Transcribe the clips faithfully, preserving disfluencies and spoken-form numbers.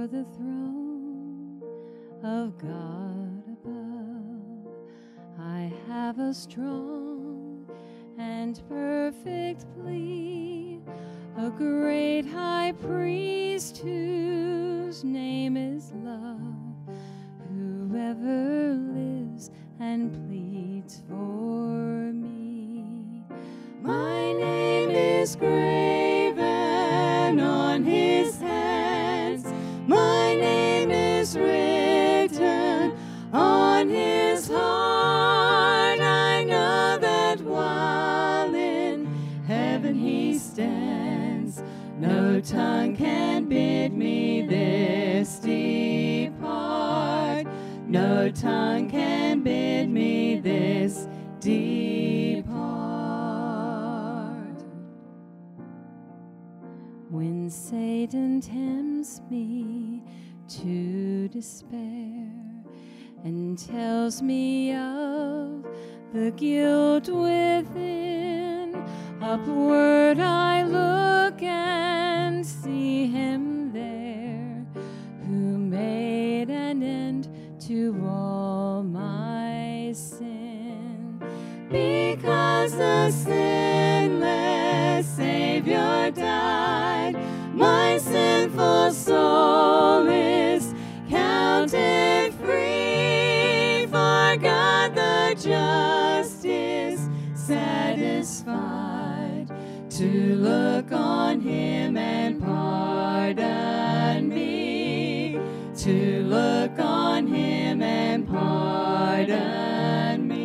the throne of God above. I have a strong and perfect plea, a great high priest whose name is love, whoever lives and pleads for me. My name is graven on his hands, my name is written on his heart. I know that while in heaven he stands, no tongue can bid me this depart. No tongue can bid me this depart. When Satan tempts me to despair and tells me of the guilt within, upward I look and see him there, who made an end to all my sin. Because the sinless Savior died, my sinful soul is counted free. For God the just is satisfied to look on him and pardon me, to look on him and pardon me.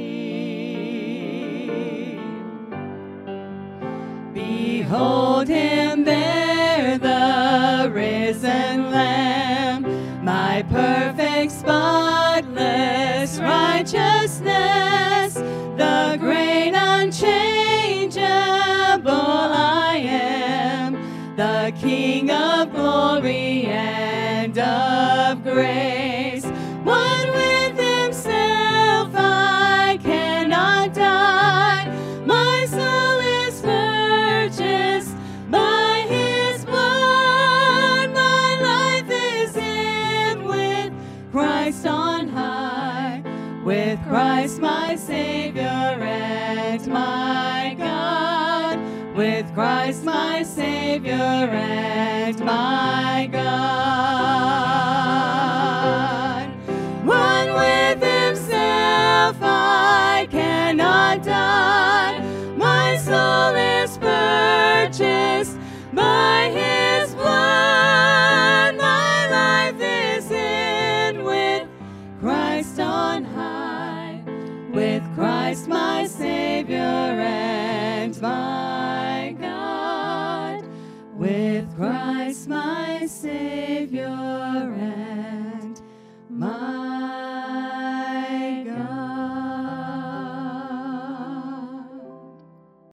Behold him there, the risen Lamb, my perfect, spotless righteousness, the great unchangeable I am, the King of glory and of grace. One with himself I cannot die, my soul is purchased by his blood, my life is hid with Christ on high, with Christ my Savior and my God, with Christ my Savior and my God. One with himself I cannot die, my soul is purchased by his blood, my life is hid with Christ on high, with Christ my Savior and my God, with Christ my Savior and